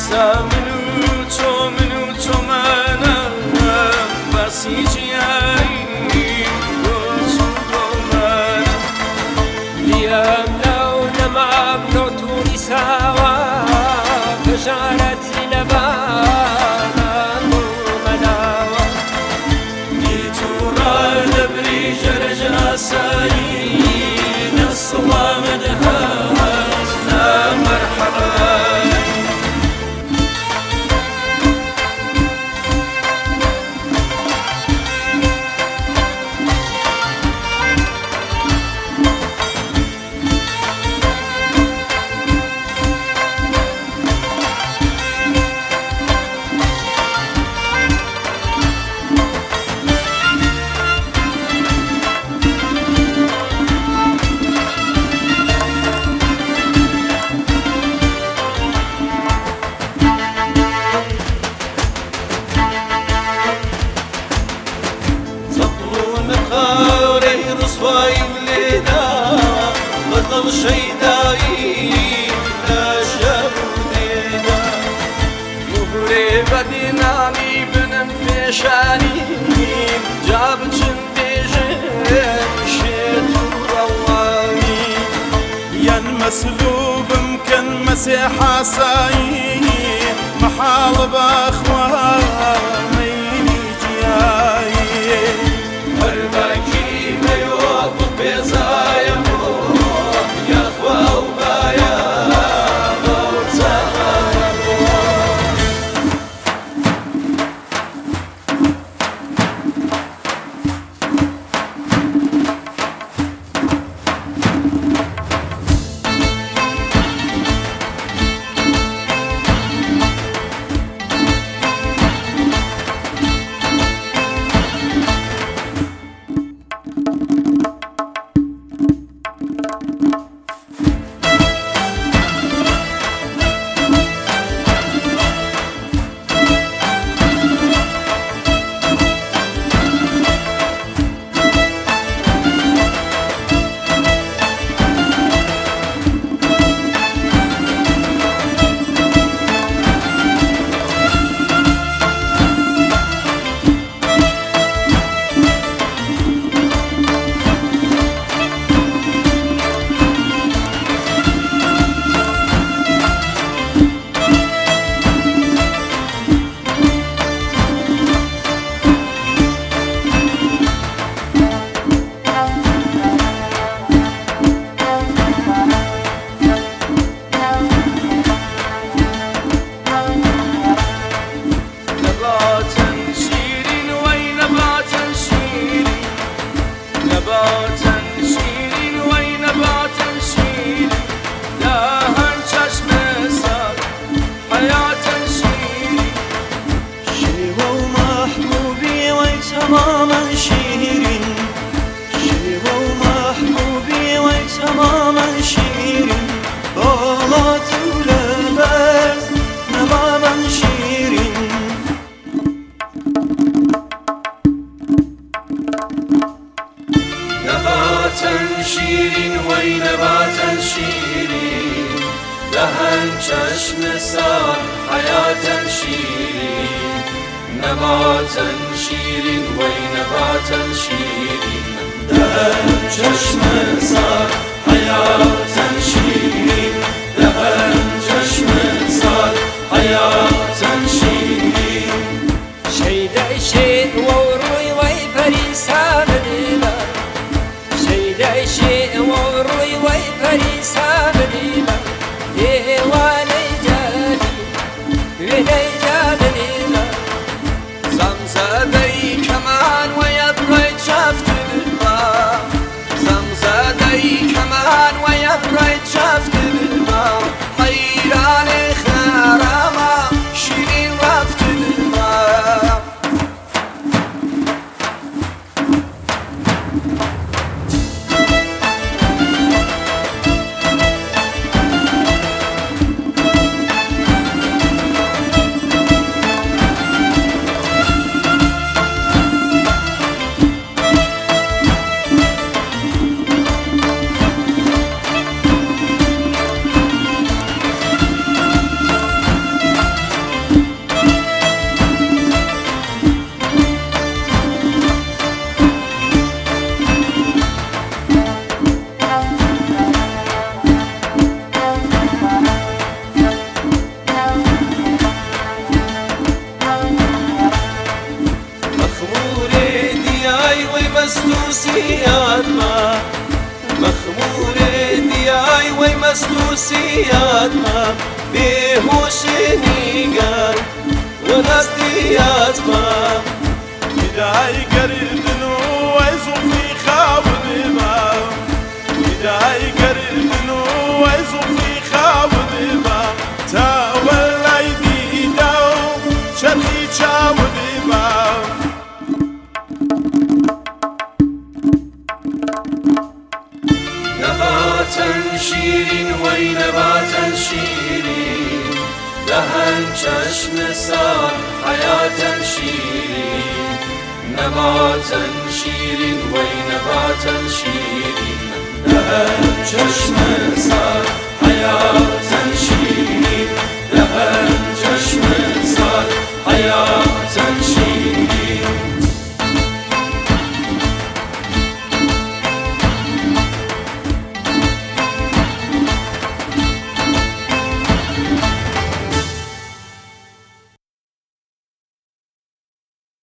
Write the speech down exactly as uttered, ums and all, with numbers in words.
منو تو منو تو منم بسیجیایی روزو منم لیم لو نمام لو تونی سوا بجارتی لبانم مناوا نیتورا لبری جرج آسایی نصلا مدهاز لا مرحبا بطل شيدائي لا شبودينا مهري بديناني بنم بيشاني جاب جنديجن شيتو رواني ين مسلوب ممكن مسيح ساي محال باخواني جاي هرباكي ميوب بيزايا تماما شيرين شيوة ومحبوبي وتماما شيرين طالت ولبس نبابا شيرين نباتا شيرين وينباتا شيرين لهن چشم سال حياة شيرين نباتا شيرين وينباتا شيرين لهن چشم سال حياة شيرين لهن چشم سال حياة شيرين شيدا شيء وروي ويبريسا مدينة شيدا شيء وروي ويبريسا مدينة ديواني جاني ويني جاني زمزادي كمان ويبريد شفت بالباب زمزادي كمان ويبريد شفت بالباب حيراني خرامة مستوسيات ما مخمور دياي وي مستوسيات ما بهوشني قال وناس ديات ما بداي قردن ويزو في خاود ما بداي قردن ويزو في خاود ما تا ولاي ديداو شرخي شاود ما نباتا شيرين وي نباتا شيرين لهن چشم سار حياة شيرين نباتا شيرين وي نباتا شيرين لهن چشم سار حياة شيرين لهن